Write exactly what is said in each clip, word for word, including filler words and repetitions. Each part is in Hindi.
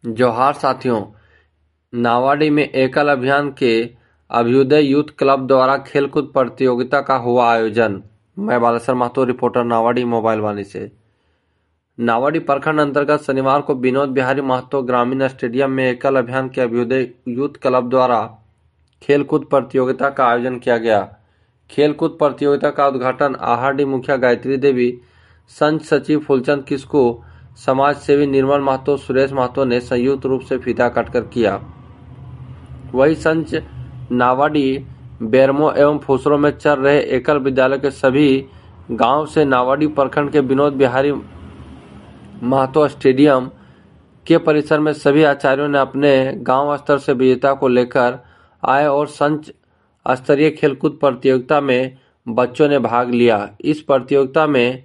जोहार साथियों, नावाडी में एकल अभियान के अभ्युदय यूथ क्लब द्वारा खेलकूद प्रतियोगिता का हुआ आयोजन। मैं बालेश्वर महतो, रिपोर्टर नावाडी मोबाइल वाणी से। नावाडी प्रखंड अंतर्गत शनिवार को विनोद बिहारी महतो ग्रामीण स्टेडियम में एकल अभियान के अभ्युदय यूथ क्लब द्वारा खेलकूद प्रतियोगिता का आयोजन किया गया। खेलकूद प्रतियोगिता का उद्घाटन आहाडी मुखिया गायत्री देवी, संघ सचिव फूलचंद किस्कू, समाज सेवी निर्मल महतो, सुरेश महतो ने संयुक्त रूप से फीता काटकर किया। वही संच नावाडी, बेरमो एवं फुसरो में चल रहे एकल विद्यालय के सभी गांव से नावाडी प्रखंड के विनोद बिहारी महतो स्टेडियम के परिसर में सभी आचार्यों ने अपने गांव स्तर से विजेता को लेकर आए और संच स्तरीय खेलकूद प्रतियोगिता में बच्चों ने भाग लिया। इस प्रतियोगिता में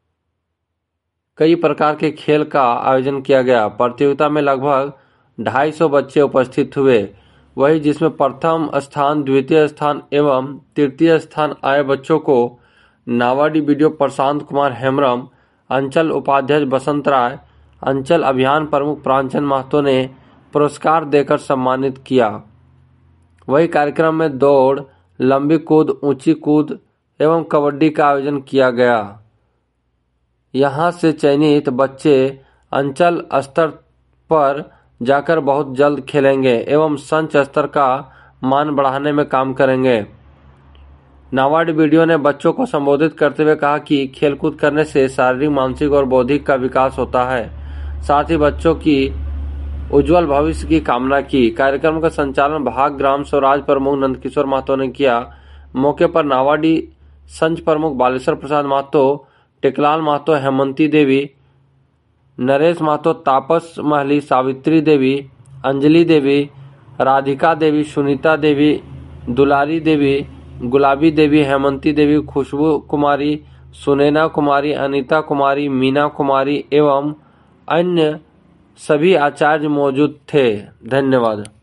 कई प्रकार के खेल का आयोजन किया गया। प्रतियोगिता में लगभग ढाई सौ बच्चे उपस्थित हुए। वही जिसमें प्रथम स्थान, द्वितीय स्थान एवं तृतीय स्थान आए बच्चों को नावाडी वीडियो प्रशांत कुमार हेम्ब्रम, अंचल उपाध्यक्ष बसंत राय, अंचल अभियान प्रमुख प्रांचन महतो ने पुरस्कार देकर सम्मानित किया। वही कार्यक्रम में दौड़, लंबी कूद, ऊंची कूद एवं कबड्डी का आयोजन किया गया। यहां से चयनित बच्चे अंचल स्तर पर जाकर बहुत जल्द खेलेंगे एवं संच स्तर का मान बढ़ाने में काम करेंगे। नावाडी वीडियो ने बच्चों को संबोधित करते हुए कहा कि खेलकूद करने से शारीरिक, मानसिक और बौद्धिक का विकास होता है। साथ ही बच्चों की उज्जवल भविष्य की कामना की। कार्यक्रम का संचालन भाग ग्राम स्वराज प्रमुख नंदकिशोर महतो ने किया। मौके पर नावाडी संघ प्रमुख बालेश्वर प्रसाद महतो, टेकलाल महतो, हेमंती देवी, नरेश महतो, तापस महली, सावित्री देवी, अंजलि देवी, राधिका देवी, सुनीता देवी, दुलारी देवी, गुलाबी देवी, हेमंती देवी, खुशबू कुमारी, सुनैना कुमारी, अनीता कुमारी, मीना कुमारी एवं अन्य सभी आचार्य मौजूद थे। धन्यवाद।